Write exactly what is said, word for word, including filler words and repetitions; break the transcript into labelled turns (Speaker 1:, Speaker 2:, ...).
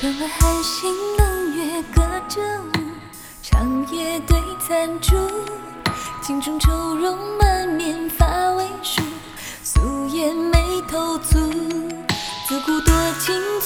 Speaker 1: 窗外寒星冷月隔着雾，长夜对残烛，镜中愁容满面发为梳，素颜眉头蹙，自古多情